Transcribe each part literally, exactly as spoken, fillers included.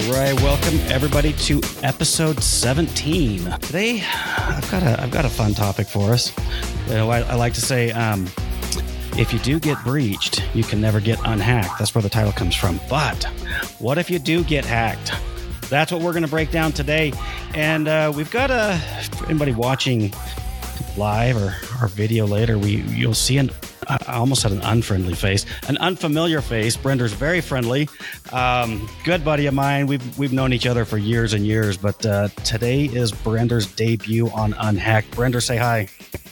right, welcome everybody to episode seventeen. Today, I've got a I've got a fun topic for us. You know, I, I like to say, um, if you do get breached, you can never get unhacked. That's where the title comes from. But what if you do get hacked? That's what we're going to break down today. And uh, we've got a for anybody watching live or our video later, we you'll see an I almost had an unfriendly face, an unfamiliar face. Brender's very friendly, um, good buddy of mine. We've we've known each other for years and years, but uh, today is Brender's debut on Unhacked. Brender, say hi.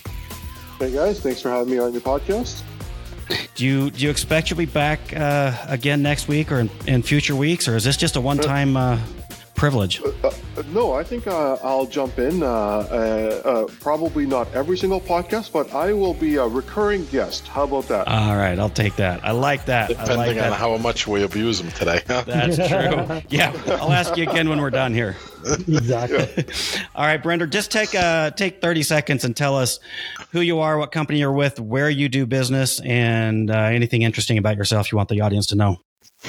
Hey guys, thanks for having me on your podcast. Do you do you expect you'll be back uh, again next week or in, in future weeks, or is this just a one-time uh, privilege? Uh, uh, no, I think uh, I'll jump in. Uh, uh, uh, probably not every single podcast, but I will be a recurring guest. How about that? All right, I'll take that. I like that. Depending I like on that. how much we abuse them today. That's true. Yeah, I'll ask you again when we're done here. Exactly. Yeah. All right, Brender, just take uh, take thirty seconds and tell us who you are, what company you're with, where you do business, and uh, anything interesting about yourself you want the audience to know.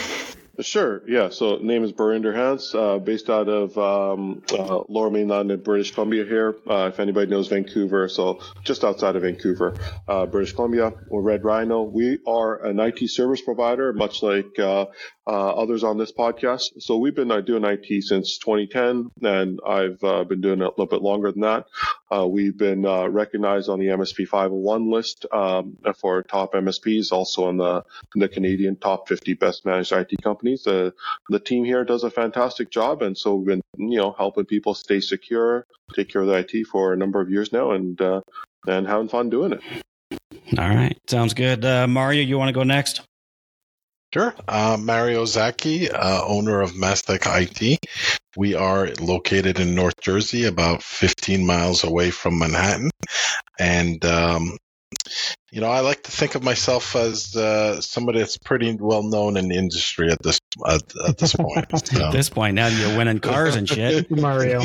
Sure, yeah. So name is Burinder Hans, uh, based out of um, uh, Lower Mainland in British Columbia here. Uh, if anybody knows Vancouver, so just outside of Vancouver, uh, British Columbia. We're Red Rhino. We are an I T service provider, much like uh, uh, others on this podcast. So we've been uh, doing I T since twenty ten, and I've uh, been doing it a little bit longer than that. Uh, we've been uh, recognized on the M S P five oh one list um, for top M S Ps, also on the, the Canadian top fifty best managed I T companies. The the team here does a fantastic job, and so we've been you know helping people stay secure, take care of the I T for a number of years now, and uh, and having fun doing it. All right, sounds good. Uh, Mario, you want to go next? Sure. Uh, Mario Zaki, uh, owner of Mastech I T. We are located in North Jersey, about fifteen miles away from Manhattan. And, um, you know, I like to think of myself as uh, somebody that's pretty well known in the industry at this at, at this point. So. At this point, now you're winning cars and shit. Mario.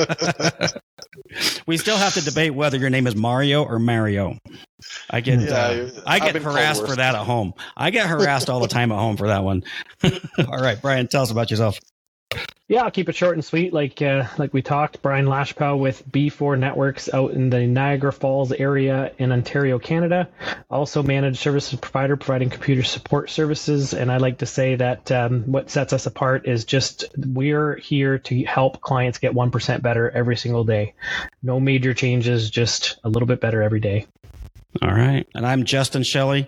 We still have to debate whether your name is Mario or Mario. I get Yeah, uh, I I've get been harassed called for worse. that at home. I get harassed all the time at home for that one. All right, Brian, tell us about yourself. Yeah, I'll keep it short and sweet. Like uh, like we talked, Brian Lashpow with B four Networks out in the Niagara Falls area in Ontario, Canada. Also managed services provider providing computer support services. And I like to say that um, what sets us apart is just we're here to help clients get one percent better every single day. No major changes, just a little bit better every day. All right, and I'm Justin Shelley,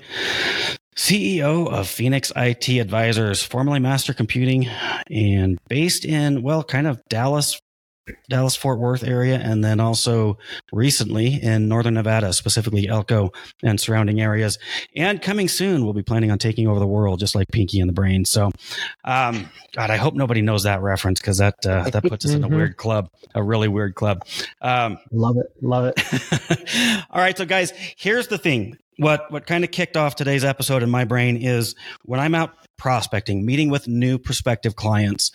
C E O of Phoenix I T Advisors, formerly Master Computing, and based in, well, kind of Dallas, Dallas, Fort Worth area, and then also recently in Northern Nevada, specifically Elko and surrounding areas. And coming soon, we'll be planning on taking over the world, just like Pinky and the Brain. So, um, God, I hope nobody knows that reference because that uh, that puts us in a Mhm. weird club, a really weird club. Um, Love it. Love it. All right, so guys, here's the thing. What what kind of kicked off today's episode in my brain is when I'm out prospecting, meeting with new prospective clients.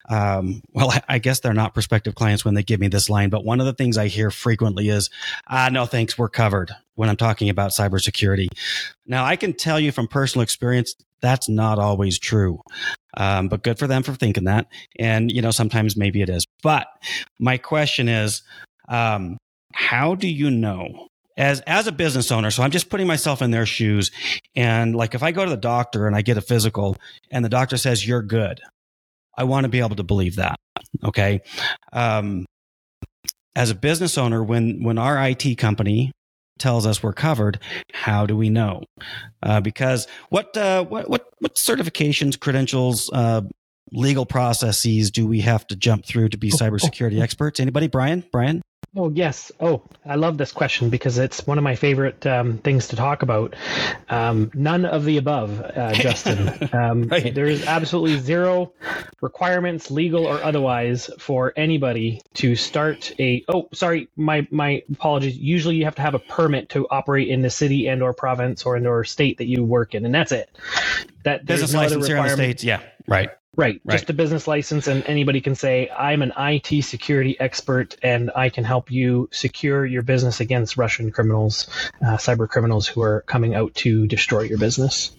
Um, well, I, I guess they're not prospective clients when they give me this line, but one of the things I hear frequently is, ah, no, thanks, we're covered when I'm talking about cybersecurity. Now, I can tell you from personal experience, that's not always true. Um, but good for them for thinking that. And, you know, sometimes maybe it is. But my question is, um, how do you know? As as a business owner, so I'm just putting myself in their shoes. And like if I go to the doctor and I get a physical and the doctor says you're good, I want to be able to believe that. Okay. Um, as a business owner, when when our I T company tells us we're covered, how do we know? Uh, because what uh, what what what certifications, credentials, uh, legal processes do we have to jump through to be cybersecurity experts? Anybody? Brian? Brian? Oh, yes. Oh, I love this question because it's one of my favorite um, things to talk about. Um, none of the above, uh, Justin. Um, Right. There is absolutely zero requirements, legal or otherwise, for anybody to start a. Oh, sorry, my my apologies. Usually, you have to have a permit to operate in the city and or province or in or state that you work in, and that's it. That there's Business no other license here in the requirement. States? Yeah, right. Right, Right. just a business license, and anybody can say, I'm an I T security expert, and I can help you secure your business against Russian criminals, uh, cyber criminals who are coming out to destroy your business.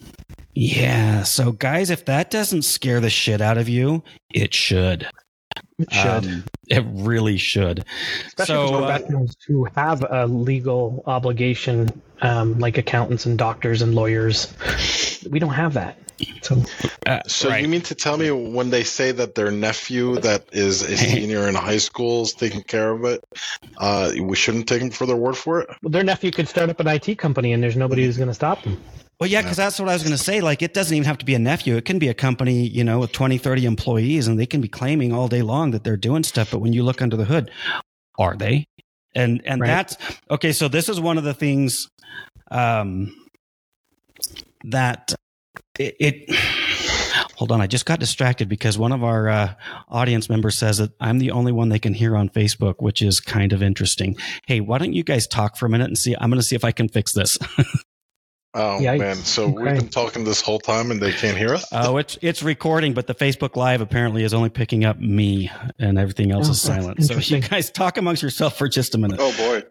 Yeah. So, guys, if that doesn't scare the shit out of you, it should. It should. Um, it really should. Especially so, for professionals uh, who have a legal obligation, um, like accountants and doctors and lawyers. We don't have that. So, uh, so right. You mean to tell me when they say that their nephew that is a senior in high school is taking care of it, uh, we shouldn't take them for their word for it? Well, their nephew could start up an I T company and there's nobody who's going to stop them. Well, yeah, because that's what I was going to say. Like, it doesn't even have to be a nephew. It can be a company, you know, with twenty, thirty employees, and they can be claiming all day long that they're doing stuff. But when you look under the hood, are they? And and right. that's okay. So this is one of the things um, that it, it. Hold on, I just got distracted because one of our uh, audience members says that I'm the only one they can hear on Facebook, which is kind of interesting. Hey, why don't you guys talk for a minute and see? I'm going to see if I can fix this. Oh, Yikes. man. So okay. We've been talking this whole time and they can't hear us? Oh, it's it's recording, but the Facebook Live apparently is only picking up me and everything else oh, is silent. So you guys talk amongst yourself for just a minute. Oh, boy.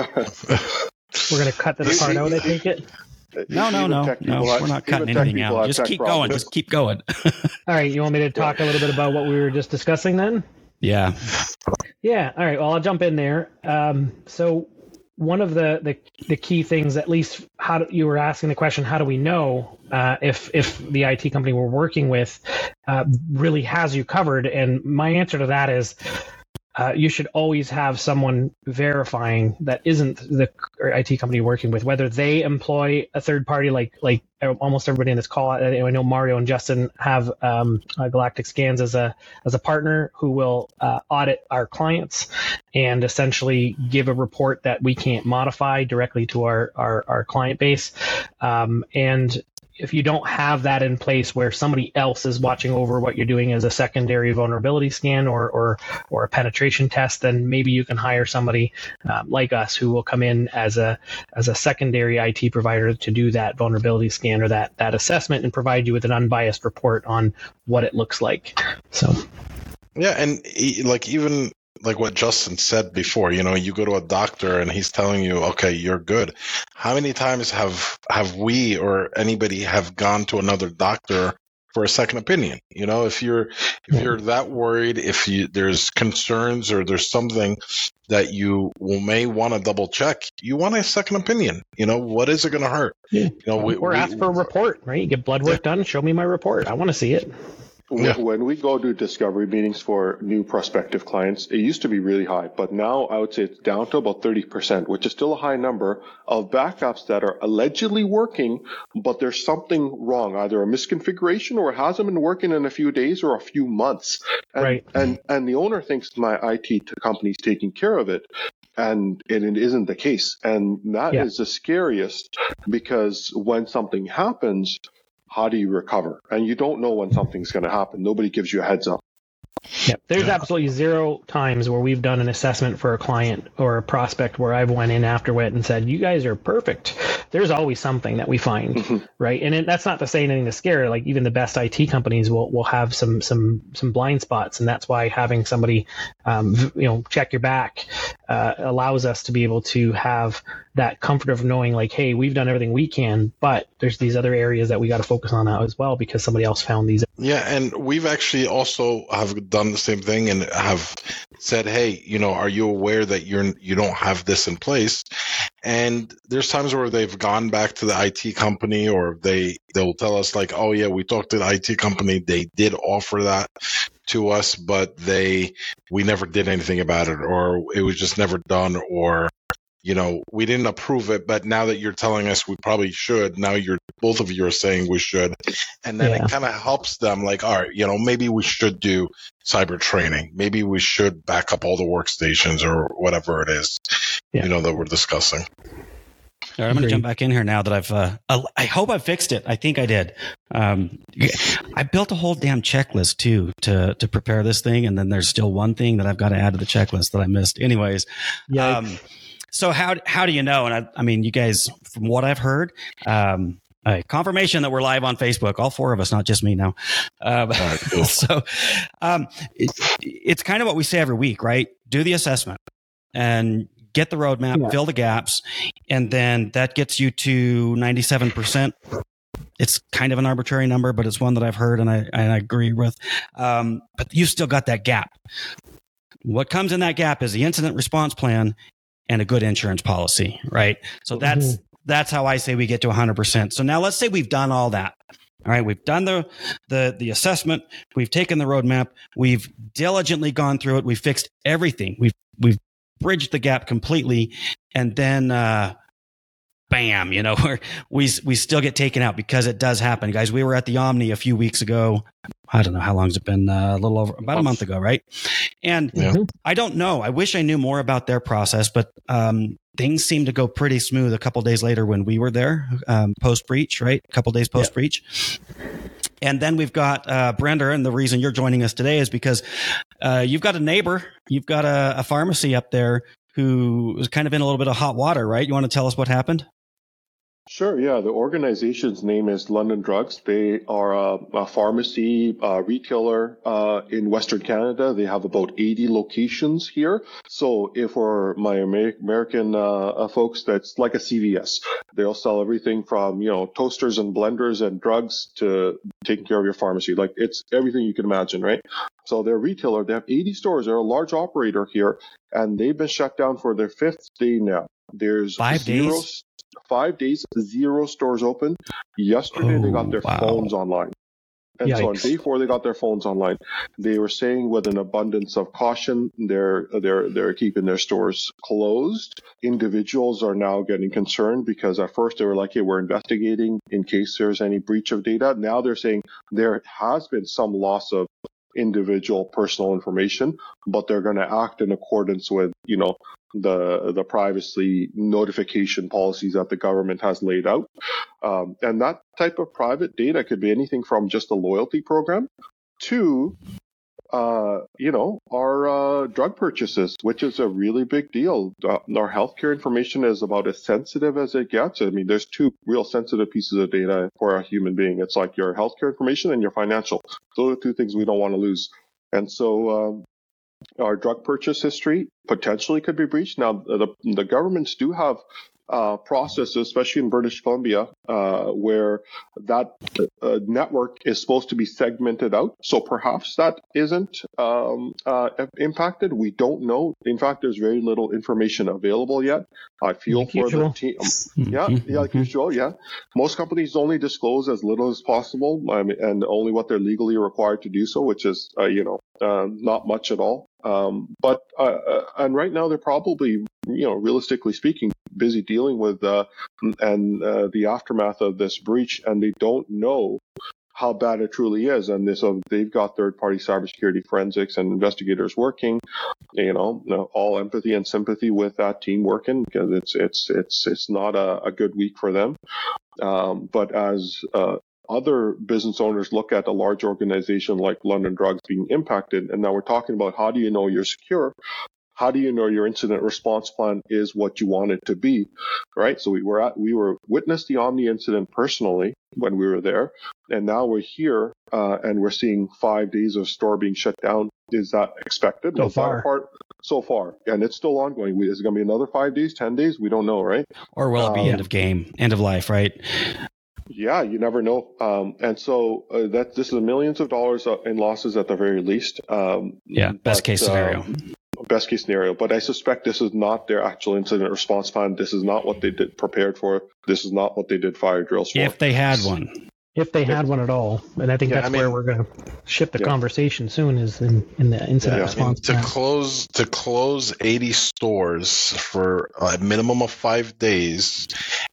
We're going to cut this part out, I take it? No, no, no. No, we're not cutting anything out. Just keep problems. going. Just keep going. All right. You want me to talk a little bit about what we were just discussing then? Yeah. Yeah. All right. Well, I'll jump in there. Um, so one of the, the, the key things, at least how do, you were asking the question, how do we know uh, if if the I T company we're working with uh, really has you covered? And my answer to that is uh, you should always have someone verifying that isn't the I T company you're working with, whether they employ a third party like like almost everybody in this call. I know Mario and Justin have um, uh, Galactic Scans as a as a partner who will uh, audit our clients and essentially give a report that we can't modify directly to our our, our client base. Um, and if you don't have that in place where somebody else is watching over what you're doing as a secondary vulnerability scan or or, or a penetration test, then maybe you can hire somebody um, like us who will come in as a as a secondary I T provider to do that vulnerability scan or that that assessment and provide you with an unbiased report on what it looks like. So, yeah, and like even. Like what Justin said before, you know, you go to a doctor and he's telling you, okay, you're good. How many times have have we or anybody have gone to another doctor for a second opinion? You know, if you're if you're that worried, if you there's concerns or there's something that you will, may want to double check, you want a second opinion. You know, what is it going to hurt? Yeah. You know, we, or we, ask for a report, right? You get blood work yeah. done. Show me my report. I want to see it. Yeah. When we go to discovery meetings for new prospective clients, it used to be really high, but now I would say it's down to about thirty percent, which is still a high number of backups that are allegedly working, but there's something wrong, either a misconfiguration or it hasn't been working in a few days or a few months. And, right. and, and the owner thinks my I T company's taking care of it. And it isn't the case. And that yeah. is the scariest because when something happens, how do you recover? And you don't know when something's going to happen. Nobody gives you a heads up. Yeah, there's absolutely zero times where we've done an assessment for a client or a prospect where I've went in after it and said, you guys are perfect. There's always something that we find, mm-hmm. right? And it, that's not to say anything to scare. Like even the best I T companies will will have some some some blind spots, and that's why having somebody, um, you know, check your back uh, allows us to be able to have that comfort of knowing, like, hey, we've done everything we can, but there's these other areas that we got to focus on now as well because somebody else found these. Yeah, and we've actually also have done the same thing and have said, hey, you know, are you aware that you're you don't have this in place? And there's times where they've gone back to the I T company or they they'll tell us like, oh yeah, we talked to the I T company, they did offer that to us, but they we never did anything about it, or it was just never done, or you know, we didn't approve it, but now that you're telling us we probably should, now you're both of you are saying we should. And then yeah. it kind of helps them like, all right, you know, maybe we should do cyber training. Maybe we should back up all the workstations or whatever it is, yeah. you know, that we're discussing. All right, I'm going to jump back in here now that I've, uh, I hope I fixed it. I think I did. Um, I built a whole damn checklist too to, to prepare this thing. And then there's still one thing that I've got to add to the checklist that I missed. Anyways. Yeah. Um, So how how do you know? And I, I mean, you guys, from what I've heard, um, a confirmation that we're live on Facebook, all four of us, not just me now. Uh, right, cool. So um, it, it's kind of what we say every week, right? Do the assessment and get the roadmap, yeah. fill the gaps, and then that gets you to ninety-seven percent It's kind of an arbitrary number, but it's one that I've heard and I, and I agree with. Um, but you've still got that gap. What comes in that gap is the incident response plan and a good insurance policy, right? So that's mm-hmm. that's how I say we get to one hundred percent. So now let's say we've done all that. All right, we've done the the the assessment, we've taken the roadmap, we've diligently gone through it, we've fixed everything, we've we've bridged the gap completely, and then uh, bam, you know, we we still get taken out because it does happen, guys. We were at the Omni a few weeks ago. I don't know how long has it been, uh, a little over about a month ago, right? And yeah. I don't know. I wish I knew more about their process, but um, things seemed to go pretty smooth a couple days later when we were there, um, post breach, right? A couple days post breach. Yeah. And then we've got uh, Brenda, and the reason you're joining us today is because uh, you've got a neighbor, you've got a, a pharmacy up there who was kind of in a little bit of hot water, right? You want to tell us what happened? Sure, yeah. The organization's name is London Drugs. They are a, a pharmacy uh, retailer uh, in Western Canada. They have about eighty locations here. So if for my Amer- American uh, folks, that's like a C V S. They'll sell everything from, you know, toasters and blenders and drugs to taking care of your pharmacy. Like, it's everything you can imagine, right? So they're a retailer. They have eighty stores. They're a large operator here, and they've been shut down for their fifth day now. There's Five zero, days? Five days, zero stores open. Yesterday, oh, they got their wow. phones online. And Yikes. So on day four, they got their phones online. They were saying with an abundance of caution, they're, they're, they're keeping their stores closed. Individuals are now getting concerned because at first they were like, hey, we're investigating in case there's any breach of data. Now they're saying there has been some loss of individual personal information, but they're going to act in accordance with, you know, the the privacy notification policies that the government has laid out. Um, and that type of private data could be anything from just a loyalty program to, uh, you know, our uh, drug purchases, which is a really big deal. Uh, our healthcare information is about as sensitive as it gets. I mean, there's two real sensitive pieces of data for a human being. It's like your healthcare information and your financial. Those are two things we don't want to lose. And so, um, our drug purchase history potentially could be breached. Now, the, the governments do have uh, processes, especially in British Columbia, uh, where that uh, network is supposed to be segmented out. So perhaps that isn't um, uh, impacted. We don't know. In fact, there's very little information available yet. I feel like for usual. the team. Yeah, yeah, like usual. Yeah, most companies only disclose as little as possible, I mean, and only what they're legally required to do so, which is, uh, you know, uh, not much at all. Um, but uh, and right now they're probably, you know, realistically speaking, busy dealing with uh, and uh, the aftermath of this breach, and they don't know how bad it truly is. And this, so they've got third-party cybersecurity forensics and investigators working. You know, all empathy and sympathy with that team working, because it's it's it's it's not a, a good week for them. Um, but as uh, other business owners look at a large organization like London Drugs being impacted, and now we're talking about how do you know you're secure? How do you know your incident response plan is what you want it to be, right? So we were at, we were witnessed the Omni incident personally when we were there, and now we're here uh, and we're seeing five days of store being shut down. Is that expected? So Was far. That part? So far, and it's still ongoing. Is it going to be another five days, ten days? We don't know, right? Or will it be um, end of game, end of life, right? Yeah, you never know. Um, and so uh, that this is millions of dollars in losses at the very least. Um, yeah, best but, case scenario. Um, Best case scenario, but I suspect this is not their actual incident response plan. This is not what they did prepared for. This is not what they did fire drills for. If they had one. If they had one at all. And I think yeah, that's I mean, where we're going to shift the yeah. conversation soon, is in, in the incident yeah, response I mean, plan. To close, to close eighty stores for a minimum of five days,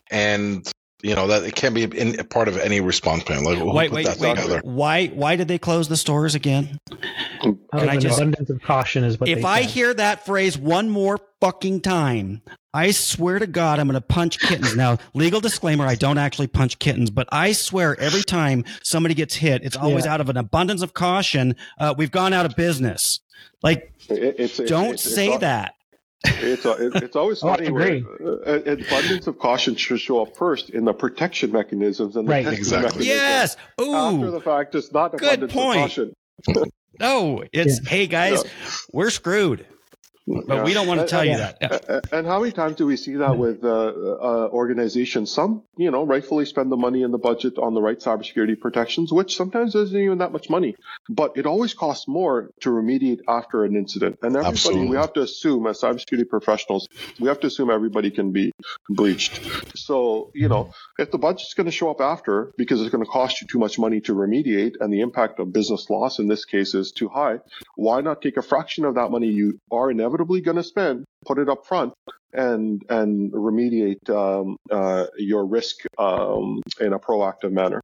and you know that it can't be in, a part of any response plan. Like, wait, wait, wait. Why? Why did they close the stores again? Can I just, abundance of caution is what. If they I said. hear that phrase one more fucking time, I swear to God, I'm going to punch kittens. Now, legal disclaimer: I don't actually punch kittens, but I swear every time somebody gets hit, it's always yeah. out of an abundance of caution. Uh, we've gone out of business. Like, it, it's, don't it's, it's, say it's that. It's a, it, it's always funny oh, where uh, abundance of caution should show up first in the protection mechanisms and the right. testing exactly. mechanisms. Yes. Ooh. After the fact, it's not Good abundance point. of caution. No, it's, yeah. hey guys, yeah. we're screwed. But Yeah. we don't want to And- tell you and- that. And and how many times do we see that with uh, uh, organizations? Some, you know, rightfully spend the money in the budget on the right cybersecurity protections, which sometimes isn't even that much money. But it always costs more to remediate after an incident. And everybody, Absolutely. we have to assume, as cybersecurity professionals, we have to assume everybody can be breached. So, you know, if the budget's going to show up after because it's going to cost you too much money to remediate and the impact of business loss in this case is too high, why not take a fraction of that money you are inevitably going to spend, put it up front, and and remediate um, uh, your risk um, in a proactive manner?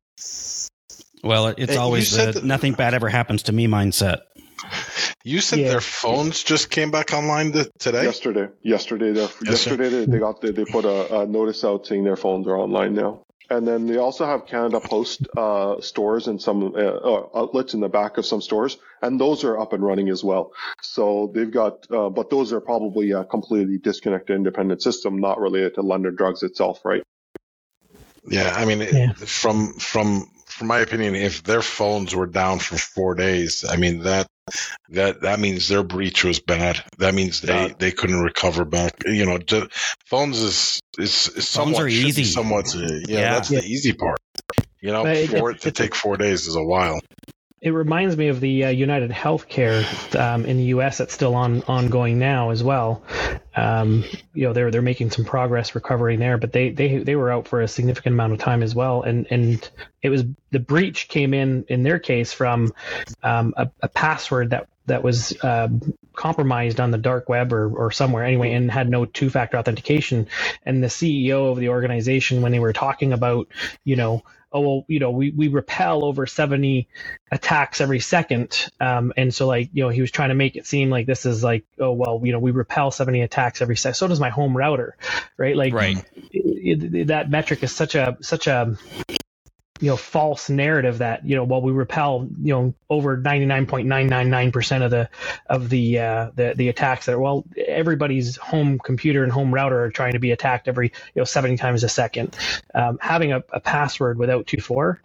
Well, it- it's Hey, you always said the that- nothing bad ever happens to me mindset. You said Yeah. their phones just came back online th- today? Yesterday, yesterday, they're- Yes, sir. yesterday they, they got the, they put a, a notice out saying their phones are online now. And then they also have Canada Post uh, stores and some uh, uh, outlets in the back of some stores, and those are up and running as well. So they've got, uh, but those are probably a completely disconnected, independent system, not related to London Drugs itself, right? Yeah, I mean, it- Yeah. from from from my opinion, if their phones were down for four days, I mean that that that means their breach was bad. That means they, Bad. they couldn't recover back. You know, ju- phones is is, is somewhat are should be easy. Somewhat, uh, yeah, Yeah. that's the easy part. You know, But it- for it to it's a- take four days is a while. It reminds me of the uh, United Healthcare um, in the U S that's still on ongoing now as well. Um, you know, they're they're making some progress recovering there, but they they they were out for a significant amount of time as well. And and it was the breach came in in their case from um, a, a password that that was uh, compromised on the dark web or, or somewhere anyway, and had no two-factor authentication. And the C E O of the organization, when they were talking about, you know, oh, well, you know, we, we repel over seventy attacks every second. Um, and so, like, you know, he was trying to make it seem like this is like, oh, well, you know, we repel seventy attacks every second. So does my home router, right? Like, Right. it, it, that metric is such a, such a, you know, false narrative that, you know, well, we repel, you know, over ninety-nine point nine nine nine percent of the, of the, uh, the, the attacks that, well, everybody's home computer and home router are trying to be attacked every, you know, seventy times a second. Um, having a, a password without two four.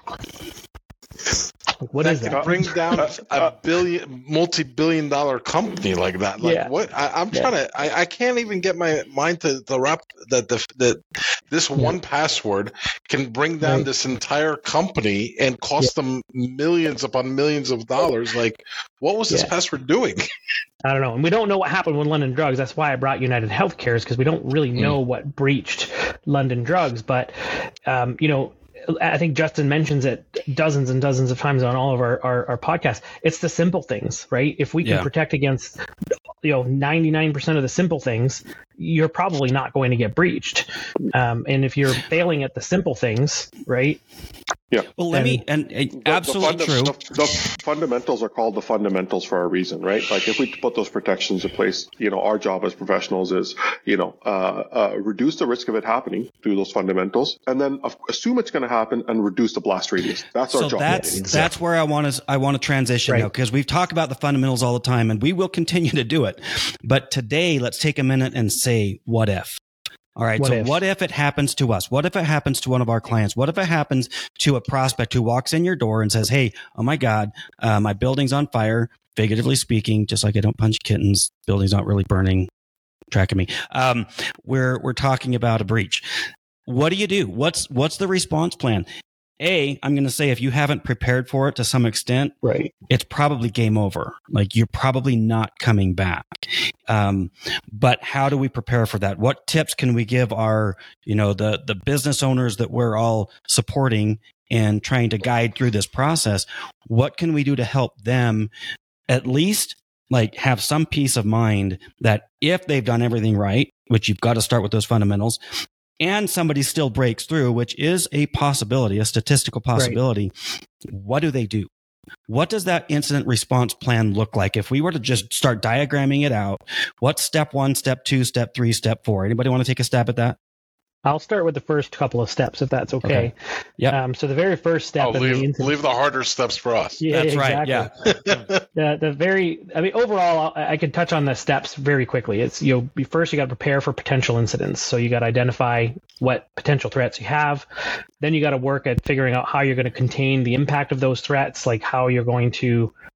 What that is could that? bring down a billion, multi-billion dollar company like that. Like Yeah. what? I, I'm Yeah. trying to. I, I can't even get my mind to, to wrap that the that this one password can bring down Right. this entire company and cost them millions upon millions of dollars. Like, what was this Yeah. password doing? I don't know. And we don't know what happened with London Drugs. That's why I brought United Healthcare, is because we don't really know what breached London Drugs. But, um, you know, I think Justin mentions it dozens and dozens of times on all of our, our, our podcasts. It's the simple things, right? If we can Yeah. protect against, you know, ninety-nine percent of the simple things, you're probably not going to get breached. Um, and if you're failing at the simple things, right? Well, let And- me, and uh, The- absolutely the, true. funda- the, the fundamentals are called the fundamentals for a reason, right? Like if we put those protections in place, you know, our job as professionals is, you know, uh, uh, reduce the risk of it happening through those fundamentals, and then uh, assume it's going to happen and reduce the blast radius. That's our So job. that's that's where I want to I want to transition Right. now, because we've talked about the fundamentals all the time, and we will continue to do it. But today, let's take a minute and say, what if? All right. What so if? what if it happens to us? What if it happens to one of our clients? What if it happens to a prospect who walks in your door and says, "Hey, oh my God, uh, my building's on fire." Figuratively speaking, just like I don't punch kittens, building's not really burning. Tracking me. Um, we're we're talking about a breach. What do you do? What's what's the response plan? A, I'm going to say if you haven't prepared for it to some extent, Right. it's probably game over. Like you're probably not coming back. Um, but how do we prepare for that? What tips can we give our, you know, the, the business owners that we're all supporting and trying to guide through this process? What can we do to help them at least like have some peace of mind that if they've done everything right, which you've got to start with those fundamentals, and somebody still breaks through, which is a possibility, a statistical possibility, right. What do they do? What does that incident response plan look like? If we were to just start diagramming it out, what's step one, step two, step three, step four? Anybody want to take a stab at that? I'll start with the first couple of steps, if that's okay. Okay. Yep. Um, so the very first step. Oh, in leave, the incident- leave the harder steps for us. Yeah, That's right, exactly. the, the very, I mean, overall, I, I could touch on the steps very quickly. It's, you know, first you got to prepare for potential incidents. So you got to identify what potential threats you have. Then you got to work at figuring out how you're going to contain the impact of those threats, like how you're going to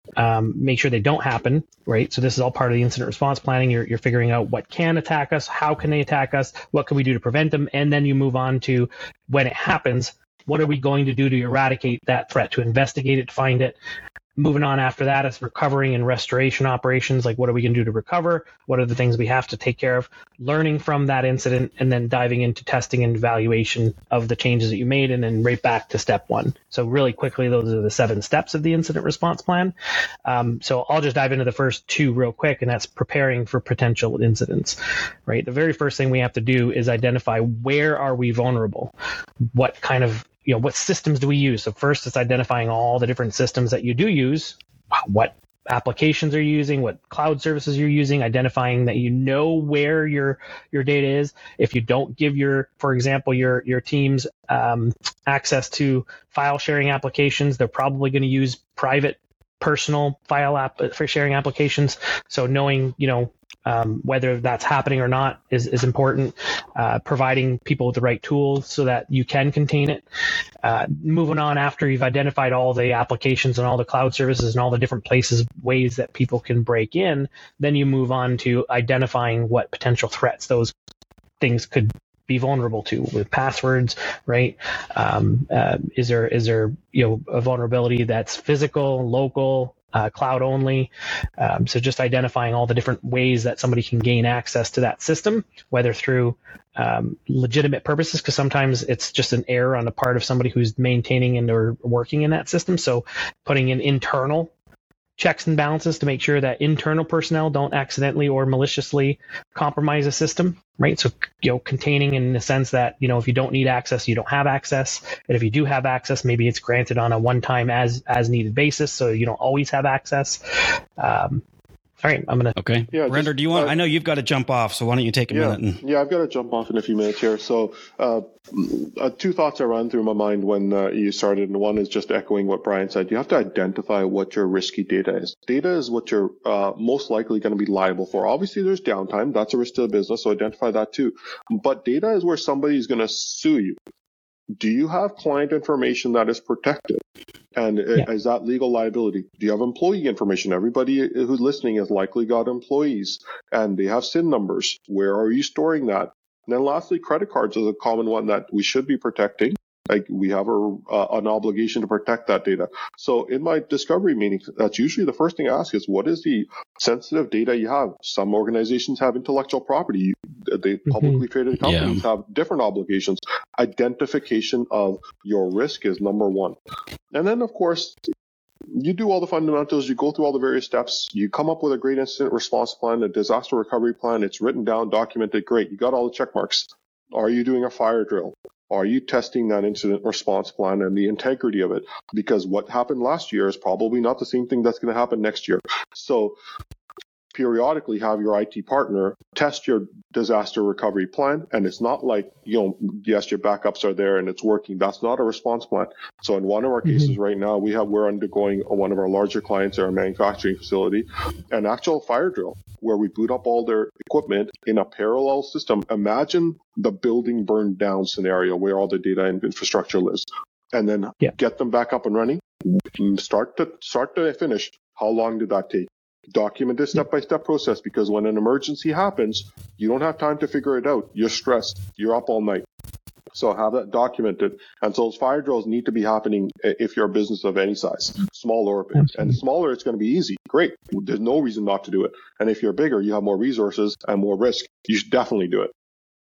um, make sure they don't happen, right? So this is all part of the incident response planning. You're, you're figuring out what can attack us, how can they attack us, what can we do to prevent them, and then you move on to when it happens, what are we going to do to eradicate that threat, to investigate it, to find it. Moving on after that is recovering and restoration operations. Like, what are we going to do to recover? What are the things we have to take care of? Learning from that incident, and then diving into testing and evaluation of the changes that you made, and then right back to step one. So really quickly, those are the seven steps of the incident response plan. Um, so I'll just dive into the first two real quick, and that's preparing for potential incidents, right? The very first thing we have to do is identify, where are we vulnerable? What kind of You know, what systems do we use? So first, it's identifying all the different systems that you do use, what applications are you using, what cloud services you're using, identifying that you know where your your data is. If you don't give your, for example, your your teams um, access to file sharing applications, they're probably going to use private personal file app for sharing applications. So knowing, you know, Um, whether that's happening or not is, is important. Uh, providing people with the right tools so that you can contain it. Uh, moving on, after you've identified all the applications and all the cloud services and all the different places, ways that people can break in, then you move on to identifying what potential threats those things could be vulnerable to, with passwords, right? Um, uh, is there is there you know a vulnerability that's physical, local, Uh, cloud only? Um, so just identifying all the different ways that somebody can gain access to that system, whether through um, legitimate purposes, because sometimes it's just an error on the part of somebody who's maintaining and or working in that system. So putting in internal checks and balances to make sure that internal personnel don't accidentally or maliciously compromise a system, right? So, you know, containing in the sense that, you know, if you don't need access, you don't have access. And if you do have access, maybe it's granted on a one-time as as needed basis, so you don't always have access. Um, all right, I'm going to... Okay. Yeah, Brenda, do you want... Uh, I know you've got to jump off, so why don't you take a yeah, minute? And... Yeah, I've got to jump off in a few minutes here. So uh, uh, two thoughts that ran through my mind when uh, you started, and one is just echoing what Brian said. You have to identify what your risky data is. Data is what you're uh, most likely going to be liable for. Obviously, there's downtime. That's a risk to the business, so identify that too. But data is where somebody is going to sue you. Do you have client information that is protected? And yeah. Is that legal liability? Do you have employee information? Everybody who's listening has likely got employees, and they have S I N numbers. Where are you storing that? And then lastly, credit cards is a common one that we should be protecting. Like, we have a, uh, an obligation to protect that data. So in my discovery meetings, that's usually the first thing I ask is, what is the sensitive data you have? Some organizations have intellectual property. They publicly mm-hmm. traded companies yeah. have different obligations. Identification of your risk is number one. And then, of course, you do all the fundamentals, you go through all the various steps, you come up with a great incident response plan, a disaster recovery plan. It's written down, documented, great. You got all the check marks. Are you doing a fire drill? Are you testing that incident response plan and the integrity of it? Because what happened last year is probably not the same thing that's going to happen next year. So periodically have your I T partner test your disaster recovery plan. And it's not like, you know, yes, your backups are there and it's working. That's not a response plan. So in one of our mm-hmm. cases right now, we have, we're undergoing one of our larger clients at our manufacturing facility, an actual fire drill where we boot up all their equipment in a parallel system. Imagine the building burned down scenario where all the data and infrastructure lives, and then yeah. get them back up and running, start to start to finish. How long did that take? Document this step-by-step process, because when an emergency happens, you don't have time to figure it out. You're stressed. You're up all night. So have that documented. And so those fire drills need to be happening if you're a business of any size, small or big. Absolutely. And smaller, it's going to be easy. Great. There's no reason not to do it. And if you're bigger, you have more resources and more risk. You should definitely do it.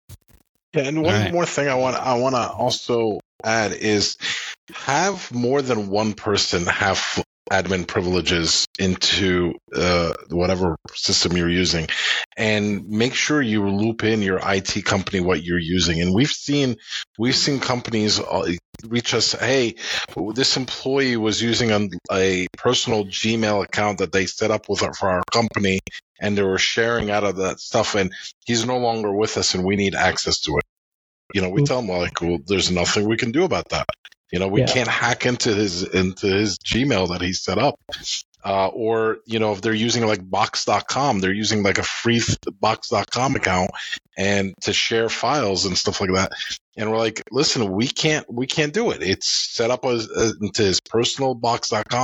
Yeah, and one right. more thing I want I want to also add is have more than one person have admin privileges into uh, whatever system you're using, and make sure you loop in your I T company what you're using. And we've seen we've seen companies reach us, hey, this employee was using a, a personal Gmail account that they set up with our, for our company, and they were sharing out of that stuff, and he's no longer with us, and we need access to it. You know, we tell them, like, well, there's nothing we can do about that. You know, we yeah. can't hack into his into his Gmail that he set up. Uh, or, you know, if they're using like box dot com, they're using like a free box dot com account and to share files and stuff like that. And we're like, listen, we can't we can't do it. It's set up as, as into his personal box dot com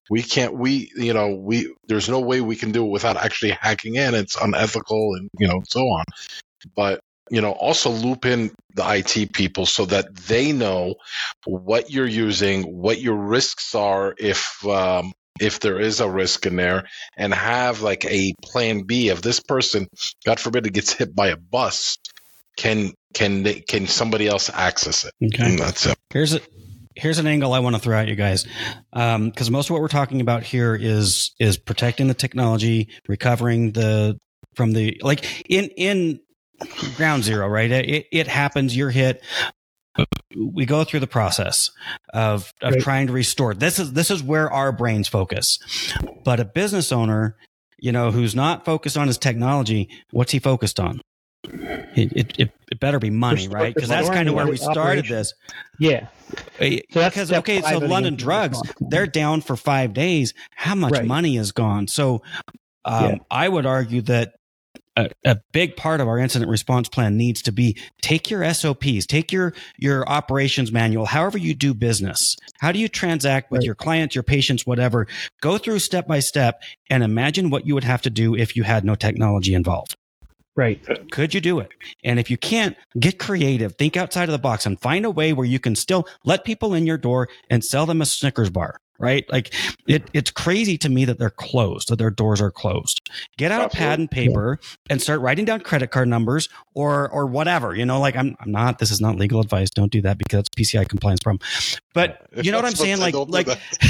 we can't, we, you know, we, there's no way we can do it without actually hacking in. It's unethical and, you know, so on. But, you know, also loop in the I T people so that they know what you're using, what your risks are if, um, if there is a risk in there, and have like a plan B. If this person, God forbid, it gets hit by a bus, can, can they, can somebody else access it? Okay. And that's it. Here's a, Here's an angle I want to throw at you guys, because um, most of what we're talking about here is is protecting the technology, recovering the from the like in in ground zero, right? It, it happens, you're hit. We go through the process of of right. trying to restore. This is this is where our brains focus. But a business owner, you know, who's not focused on his technology, what's he focused on? It, it, it better be money, right? Because that's kind of where we started this. Yeah. So because, okay, so London Drugs, they're down for five days. How much right. money is gone? So um, yeah. I would argue that a, a big part of our incident response plan needs to be take your S O Ps, take your, your operations manual, however you do business. How do you transact with right. your clients, your patients, whatever? Go through step by step and imagine what you would have to do if you had no technology involved. Right. Could you do it? And if you can't, get creative, think outside of the box and find a way where you can still let people in your door and sell them a Snickers bar, right? Like it, it's crazy to me that they're closed, that their doors are closed. Get out Absolutely. a pad and paper yeah. and start writing down credit card numbers or, or whatever, you know, like I'm, I'm not, this is not legal advice. Don't do that because it's P C I compliance problem. But you know what I'm saying? Like, like,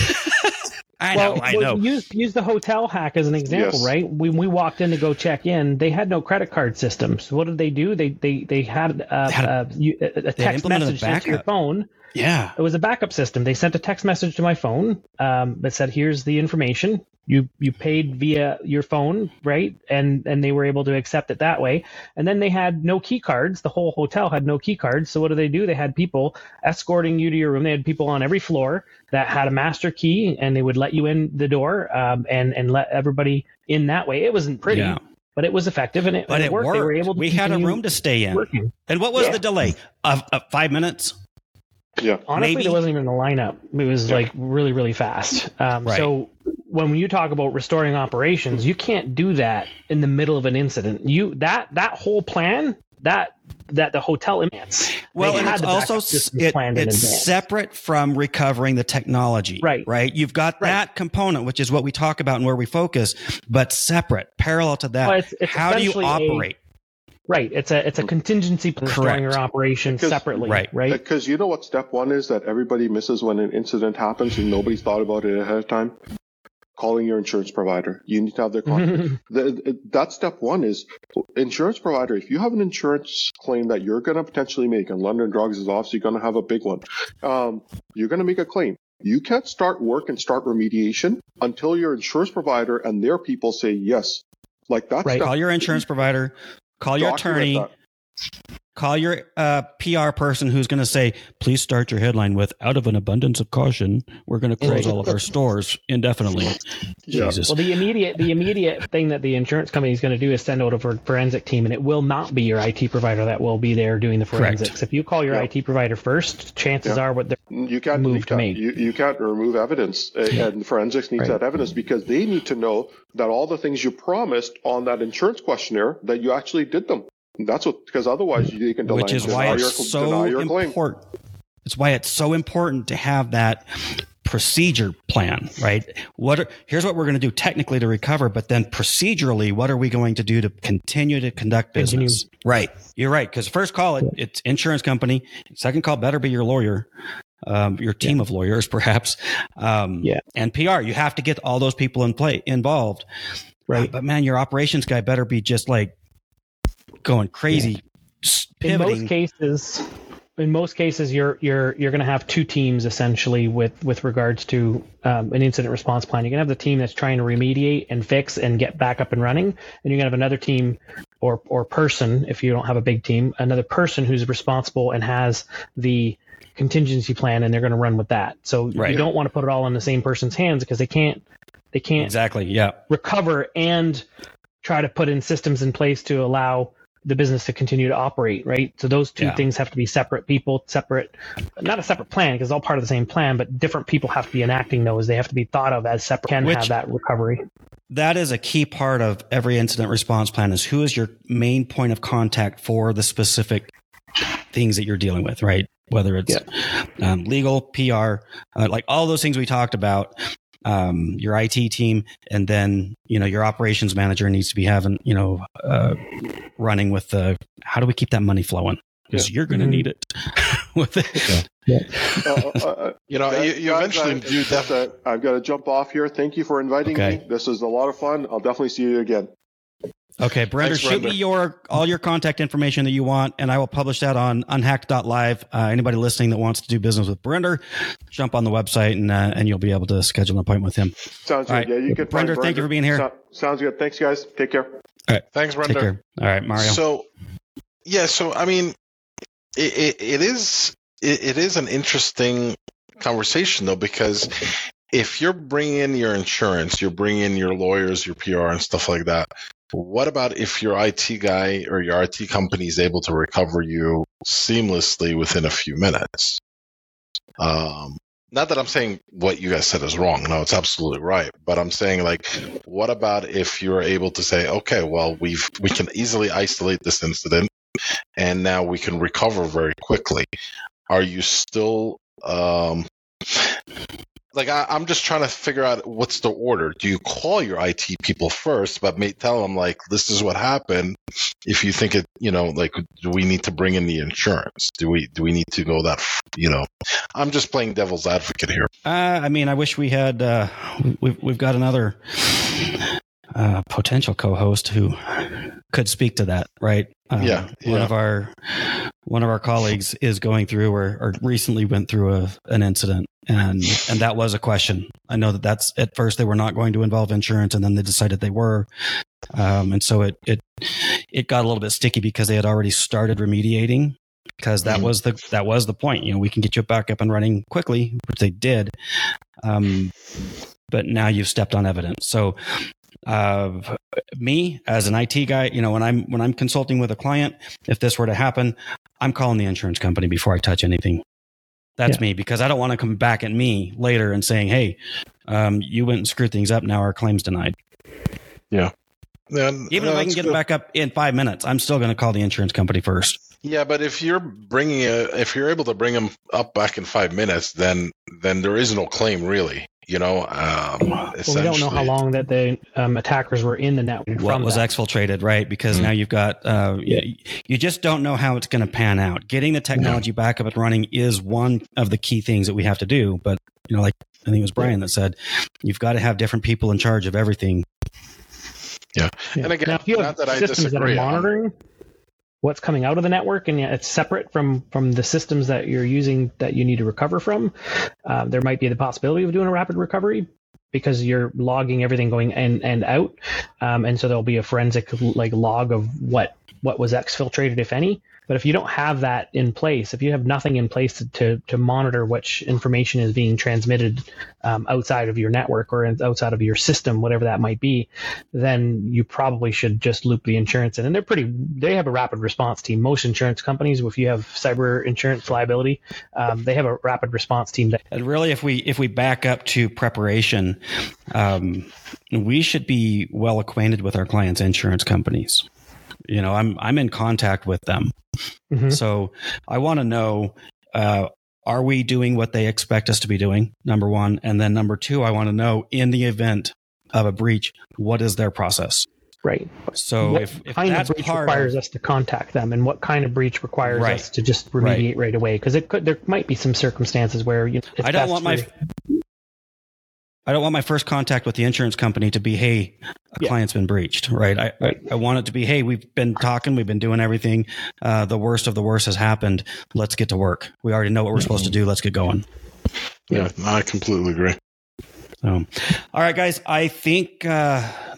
I know, well, I know. Use, use the hotel hack as an example, yes. right? When we walked in to go check in, they had no credit card system. So what did they do? They they they had, uh, they had a, a, a text message sent to your phone. Yeah. It was a backup system. They sent a text message to my phone um, that said, here's the information. You you paid via your phone, right? And and they were able to accept it that way. And then they had no key cards. The whole hotel had no key cards. So what do they do? They had people escorting you to your room. They had people on every floor that had a master key, and they would let you in the door um, and and let everybody in that way. It wasn't pretty. Yeah. But it was effective, and it, but and it, it worked. worked. They were able to we had a room to stay in. Working. And what was yeah. the delay? Of uh, five minutes? Yeah. Honestly, Maybe. there wasn't even a lineup. It was yeah. like really, really fast. Um, right. So when you talk about restoring operations, you can't do that in the middle of an incident. You that that whole plan that that the hotel implements. Well, and it's also it, it's separate from recovering the technology. Right. Right. You've got right. that component, which is what we talk about and where we focus, but separate, parallel to that. Well, it's, it's how do you operate? A, Right. It's a it's a contingency plan for restoring your operation because, separately. Right. Right. Because you know what step one is that everybody misses when an incident happens and nobody's thought about it ahead of time? Calling your insurance provider. You need to have their contact. the, that step one is insurance provider. If you have an insurance claim that you're going to potentially make, and London Drugs is obviously going to have a big one, um, you're going to make a claim. You can't start work and start remediation until your insurance provider and their people say yes. Like that's right. Call your insurance provider. Call your attorney, call your uh, P R person who's going to say, please start your headline with, out of an abundance of caution, we're going to close all of our stores indefinitely. Yeah. Jesus. Well, the immediate the immediate thing that the insurance company is going to do is send out a forensic team, and it will not be your I T provider that will be there doing the forensics. Correct. If you call your yeah. I T provider first, chances yeah. are what they're you can't move you to can't, make. You, you can't remove evidence, and forensics needs right. that evidence because they need to know that all the things you promised on that insurance questionnaire, that you actually did them. That's what, because otherwise you can delay, which is why it's your, so important. It's why it's so important to have that procedure plan, right? What are, here's what we're going to do technically to recover, but then procedurally, what are we going to do to continue to conduct business? Continue. Right. You're right. Because first call, it, it's insurance company. Second call better be your lawyer, um, your team yeah. of lawyers, perhaps. Um, yeah. And P R, you have to get all those people in play involved. Right. Uh, but man, your operations guy better be just like going crazy, yeah. pivoting. In most cases, in most cases, you're you're you're going to have two teams essentially with with regards to um, an incident response plan. You're going to have the team that's trying to remediate and fix and get back up and running, and you're going to have another team or or person, if you don't have a big team, another person who's responsible and has the contingency plan, and they're going to run with that. So right. you don't want to put it all in the same person's hands because they can't they can't exactly yeah recover and try to put in systems in place to allow the business to continue to operate, right? So those two Yeah. things have to be separate people, separate, not a separate plan because it's all part of the same plan, but different people have to be enacting those. They have to be thought of as separate, can Which- have that recovery. That is a key part of every incident response plan is who is your main point of contact for the specific things that you're dealing with, right? Whether it's Yeah. um, legal, P R, uh, like all those things we talked about, um, your I T team, and then, you know, your operations manager needs to be having, you know, uh, running with the, how do we keep that money flowing? Because you're going to Mhm. need it with it. Yeah. Uh, uh, You know, guys, you, you guys, eventually I- do that. uh, I've got to jump off here. Thank you for inviting Okay. me. This is a lot of fun. I'll definitely see you again. Okay, Brenda, Thanks, shoot Brenda. me your all your contact information that you want, and I will publish that on unhacked dot live. Uh, anybody listening that wants to do business with Brenda, jump on the website, and uh, and you'll be able to schedule an appointment with him. Sounds All good. right. Yeah, you can find Brenda, thank you for being here. So- sounds good. Thanks, guys. Take care. Thanks, Brenda. Take care. All right, Mario. So, yeah, so I mean, it, it, it is it, it is an interesting conversation though, because if you're bringing in your insurance, you're bringing in your lawyers, your P R, and stuff like that. What about if your I T guy or your I T company is able to recover you seamlessly within a few minutes? Um, not that I'm saying what you guys said is wrong. No, it's absolutely right. But I'm saying, like, what about if you're able to say, okay, well, we've we can easily isolate this incident, and now we can recover very quickly. Are you still um, like I, I'm just trying to figure out what's the order? Do you call your I T people first, but may tell them like this is what happened? If you think it, you know, like do we need to bring in the insurance? Do we do we need to go that? You know, I'm just playing devil's advocate here. Uh, I mean, I wish we had. Uh, we've we've got another uh, potential co-host who could speak to that, right? Um, Yeah, One yeah. of our one of our colleagues is going through, or, or recently went through a, an incident, and and that was a question. I know that that's at first they were not going to involve insurance, and then they decided they were, um, and so it it it got a little bit sticky because they had already started remediating. Because that Mhm. was the that was the point. You know, we can get you back up and running quickly, which they did. Um, but now you've stepped on evidence. So, uh, me as an I T guy, you know, when I'm when I'm consulting with a client, if this were to happen, I'm calling the insurance company before I touch anything. That's Yeah. me, because I don't want to come back at me later and saying, "Hey, um, you went and screwed things up. Now our claim's denied." Yeah, Even no, if I can that's get good. it back up in five minutes, I'm still going to call the insurance company first. Yeah, but if you're bringing a, if you're able to bring them up back in five minutes, then then there is no claim really. You know, um, Well, we don't know how essentially. long that the um, attackers were in the network What from was that. exfiltrated, right? Because Mhm. now you've got, uh, you, you just don't know how it's going to pan out. Getting the technology back up and running is one of the key things that we have to do. But, you know, like I think it was Brian that said, you've got to have different people in charge of everything. Yeah. Yeah. And again, now, if you have not that I systems that are disagree, um, monitoring what's coming out of the network, and yet it's separate from from the systems that you're using that you need to recover from, um, there might be the possibility of doing a rapid recovery because you're logging everything going in and out, um, and so there'll be a forensic like log of what what was exfiltrated, if any. But if you don't have that in place, if you have nothing in place to to, to monitor which information is being transmitted um, outside of your network or outside of your system, whatever that might be, then you probably should just loop the insurance in. And they're pretty, they have a rapid response team. Most insurance companies, if you have cyber insurance liability, um, they have a rapid response team. That, And really, if we if we back up to preparation, um, we should be well acquainted with our clients' insurance companies. You know, I'm I'm in contact with them, Mhm. so I want to know: uh, are we doing what they expect us to be doing? Number one, and then number two, I want to know in the event of a breach, what is their process? right. So what if, if kind that's of breach part requires of, us to contact them, and what kind of breach requires Right. us to just remediate right, away? Because it could, there might be some circumstances where you know, it's I don't best want my for- I don't want my first contact with the insurance company to be, hey, a Yeah. client's been breached, right? I, Right. I, I want it to be, hey, we've been talking, we've been doing everything. Uh, the worst of the worst has happened. Let's get to work. We already know what we're supposed to do. Let's get going. Yeah, I completely agree. So, all right, guys, I think uh,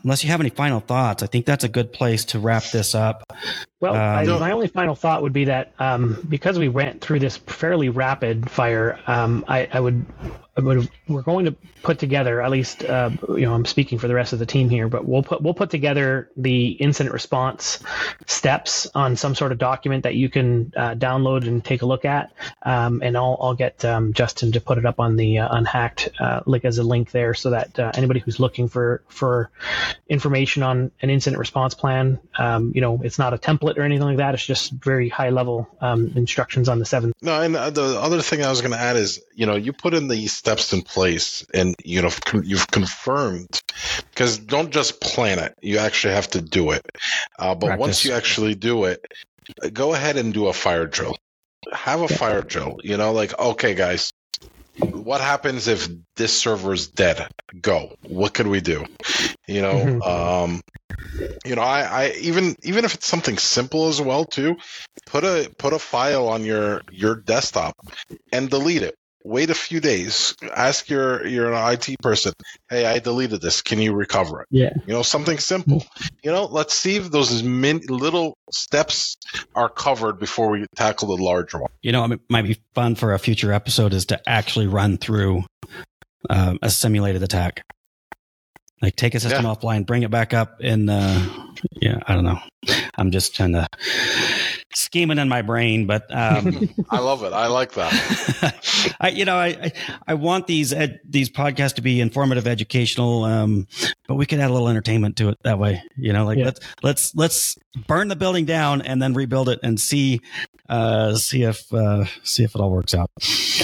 unless you have any final thoughts, I think that's a good place to wrap this up. Well, Um, I, no. my only final thought would be that um, because we went through this fairly rapid fire, um, I, I would, I would, we're going to put together at least, uh, you know, I'm speaking for the rest of the team here, but we'll put we'll put together the incident response steps on some sort of document that you can uh, download and take a look at, um, and I'll I'll get um, Justin to put it up on the uh, Unhacked uh, link as a link there, so that uh, anybody who's looking for for information on an incident response plan, um, you know, it's not a template or anything like that. It's just very high level um, instructions on the seven. No, and the other thing I was going to add is, you know, you put in these steps in place, and you know you've confirmed, because don't just plan it. You actually have to do it. Uh, but Practice. Once you actually do it, go ahead and do a fire drill. Have a Yeah. fire drill. You know, like, okay, guys, what happens if this server is dead? Go. What could we do? You know, Mhm. um, you know, I, I even even if it's something simple as well too, put a put a file on your your desktop and delete it. Wait a few days. Ask your your I T person, hey, I deleted this. Can you recover it? Yeah. You know, something simple. You know, let's see if those min- little steps are covered before we tackle the larger one. You know, it might be fun for a future episode is to actually run through um, a simulated attack. Like take a system Yeah. offline, bring it back up, and uh, yeah, I don't know. I'm just trying to scheming in my brain, but um, I love it. I like that. I, you know, I, I, I want these ed, these podcasts to be informative, educational, um, but we could add a little entertainment to it that way. You know, like Yeah. let's let's let's burn the building down and then rebuild it and see uh, see if uh, see if it all works out.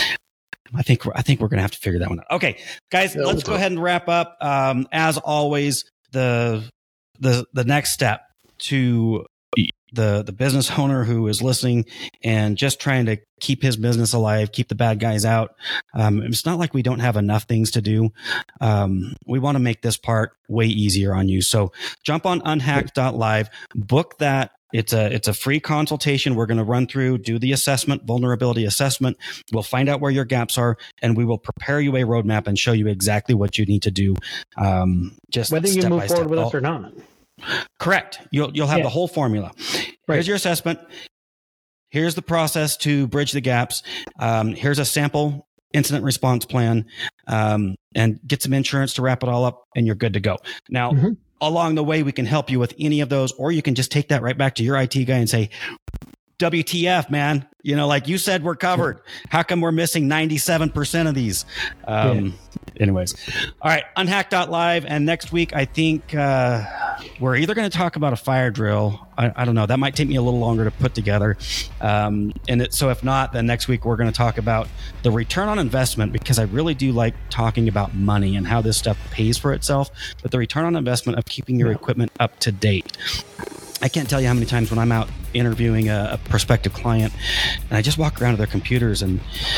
I think we're, I think we're going to have to figure that one out. Okay, guys, Yeah, let's we'll go do. ahead and wrap up. Um, as always, the the the next step to the the business owner who is listening and just trying to keep his business alive, keep the bad guys out. Um, it's not like we don't have enough things to do. Um, we want to make this part way easier on you. So jump on unhacked dot live, book that. It's a it's a free consultation. We're going to run through, do the assessment, vulnerability assessment. We'll find out where your gaps are, and we will prepare you a roadmap and show you exactly what you need to do. Um, just Whether you step move by forward step. with All- us or not. Correct. You'll you'll have Yeah. the whole formula. Right. Here's your assessment. Here's the process to bridge the gaps. Um, here's a sample incident response plan, um, and get some insurance to wrap it all up, and you're good to go. Now, Mhm. along the way, we can help you with any of those, or you can just take that right back to your I T guy and say, W T F, man. You know, like you said, we're covered. How come we're missing ninety-seven percent of these? Um, Anyways. All right. unhacked dot live. And next week, I think uh, we're either going to talk about a fire drill. I, I don't know. That might take me a little longer to put together. Um, and it, so if not, then next week we're going to talk about the return on investment, because I really do like talking about money and how this stuff pays for itself. But the return on investment of keeping your equipment up to date. I can't tell you how many times when I'm out interviewing a, a prospective client and I just walk around to their computers and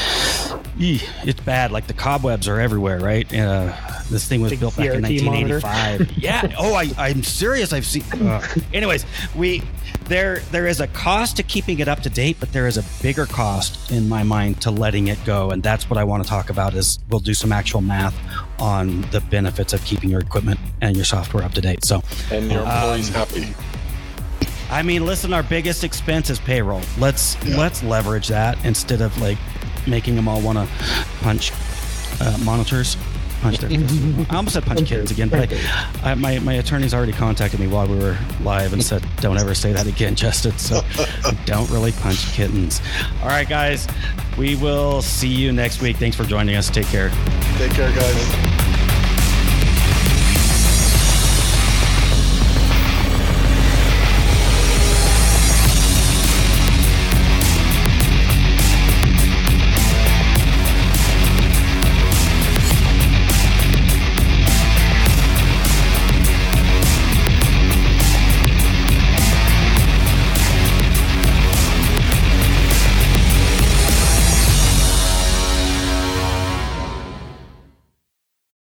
eeh, it's bad. Like the cobwebs are everywhere, right? Uh, this thing was Big built back in C R T nineteen monitor. eighty-five. Yeah. Oh, I, I'm serious. I've seen. Uh, anyways, we there there is a cost to keeping it up to date, but there is a bigger cost in my mind to letting it go, and that's what I want to talk about. Is we'll do some actual math on the benefits of keeping your equipment and your software up to date. So. And your employees Um, happy. I mean, listen, our biggest expense is payroll. Let's Yeah. let's leverage that instead of like making them all want to punch uh, monitors. Punch their I almost said punch kittens again, but I, I, my my attorney's already contacted me while we were live and said, "Don't ever say that again, Justin." So don't really punch kittens. All right, guys, we will see you next week. Thanks for joining us. Take care. Take care, guys.